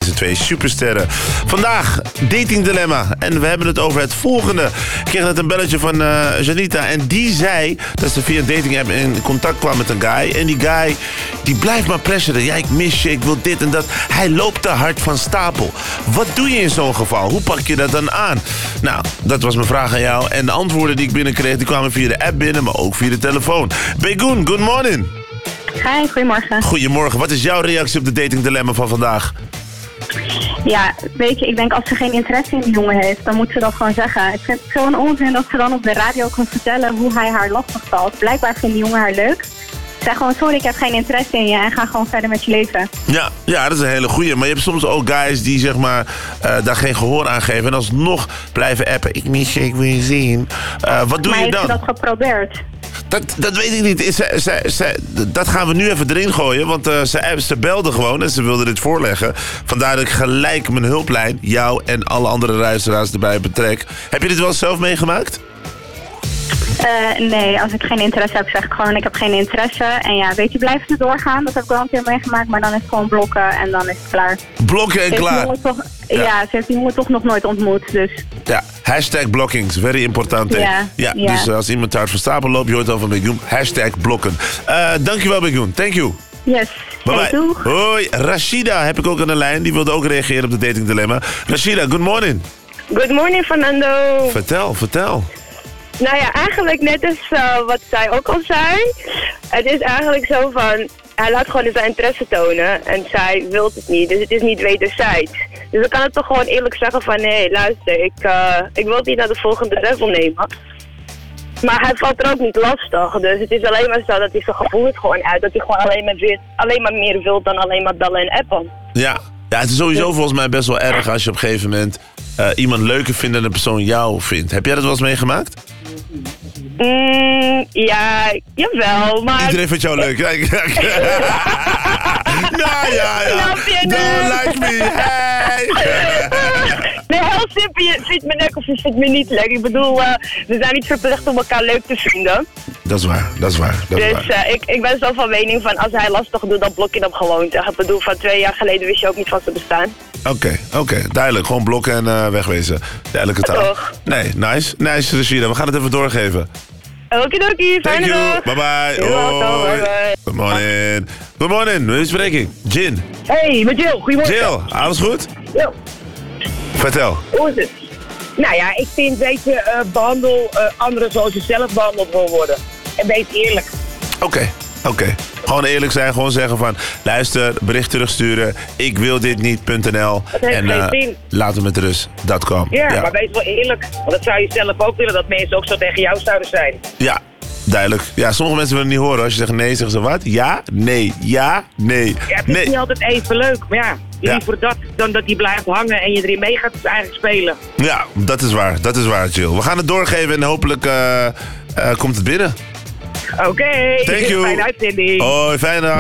deze twee supersterren. Vandaag dating dilemma. En we hebben het over het volgende. Ik kreeg net een belletje van Janita. En die zei dat ze via een dating app in contact kwam met een guy. En die guy, die blijft maar pressuren. Ja, ik mis je, ik wil dit en dat. Hij loopt te hard van stapel. Wat doe je in zo'n geval? Hoe pak je dat dan aan? Nou, dat was mijn vraag aan jou. En de antwoorden die ik binnenkreeg, die kwamen via de app binnen, maar ook via de telefoon. Begoun, good morning. Hi, goedemorgen. Goedemorgen. Wat is jouw reactie op de dating dilemma van vandaag? Ja, weet je, ik denk als ze geen interesse in die jongen heeft, dan moet ze dat gewoon zeggen. Ik vind het zo'n onzin dat ze dan op de radio kan vertellen hoe hij haar lastig valt. Blijkbaar vindt die jongen haar leuk. Zeg gewoon, sorry, ik heb geen interesse in je en ga gewoon verder met je leven. Ja, dat is een hele goeie. Maar je hebt soms ook guys die zeg maar daar geen gehoor aan geven en alsnog blijven appen. Ik mis je, ik wil je zien. Wat doe je dan? Maar heeft ze dat geprobeerd? Dat weet ik niet. Dat gaan we nu even erin gooien. Want ze belde gewoon en ze wilde dit voorleggen. Vandaar dat ik gelijk mijn hulplijn, jou en alle andere luisteraars erbij betrek. Heb je dit wel eens zelf meegemaakt? Nee, als ik geen interesse heb, zeg ik gewoon ik heb geen interesse. En ja, weet je, blijf ze doorgaan. Dat heb ik wel een keer meegemaakt, maar dan is het gewoon blokken en dan is het klaar. Blokken en klaar. Ja, ze heeft die jongen toch nog nooit ontmoet, dus... Ja, hashtag blockings, very important. Ja. Dus als iemand uit van stapel loopt, je hoort al van Begoun. Hashtag blokken. Dankjewel Begoun, thank you. Yes. Bye bye. Doeg. Hoi, Rashida heb ik ook aan de lijn. Die wilde ook reageren op de dating dilemma. Rashida, good morning. Good morning, Fernando. Vertel. Nou ja, eigenlijk net als wat zij ook al zei. Het is eigenlijk zo van, hij laat gewoon zijn interesse tonen en zij wil het niet. Dus het is niet wederzijds. Dus dan kan het toch gewoon eerlijk zeggen van, nee, luister, ik wil het niet naar de volgende level nemen. Maar hij valt er ook niet lastig. Dus het is alleen maar zo dat hij zijn gevoel het gewoon uit. Dat hij gewoon alleen maar meer wil dan alleen maar bellen en appen. Ja, het is sowieso volgens mij best wel erg als je op een gegeven moment iemand leuker vindt dan de persoon jou vindt. Heb jij dat wel eens meegemaakt? Ja, jawel, maar... Iedereen vindt jou leuk. Nou ja. Don't like me, hey. Nee, heel simpel, je vindt me leuk of je vindt me niet leuk. Ik bedoel, we zijn niet verplicht om elkaar leuk te vinden. Dat is waar. Ik ben zo van mening van, als hij lastig doet, dan blok je hem gewoon. Ik bedoel, van 2 jaar geleden wist je ook niet van zijn bestaan. Oké, duidelijk. Gewoon blokken en wegwezen. Duidelijke taal. Toch? Nee, nice, Rashida. We gaan het even doorgeven. Okidoki, fijne dag. Bye bye. Hoi. Good morning. Wie spreek ik? Jin. Hey, met Jill. Goedemorgen. Jill, alles goed? Ja. Vertel. Hoe is het? Nou ja, ik vind, weet je, behandel anderen zoals je zelf behandeld wil worden. En wees eerlijk. Oké. Gewoon eerlijk zijn, gewoon zeggen van... luister, bericht terugsturen, ik wil dit niet.nl. En laat hem met rust.com. Ja, maar wees wel eerlijk. Want dat zou je zelf ook willen, dat mensen ook zo tegen jou zouden zijn. Ja, duidelijk. Ja, sommige mensen willen het niet horen. Als je zegt nee, zeggen ze wat? Ja, nee. Ja, nee. Ja, het is niet altijd even leuk, maar ja... Liever dat dan dat die blijft hangen en je erin mee gaat eigenlijk spelen. Ja, dat is waar, Jill. We gaan het doorgeven en hopelijk komt het binnen. Oké. Thank you. Fijne uitzending. Hoi, fijne dag.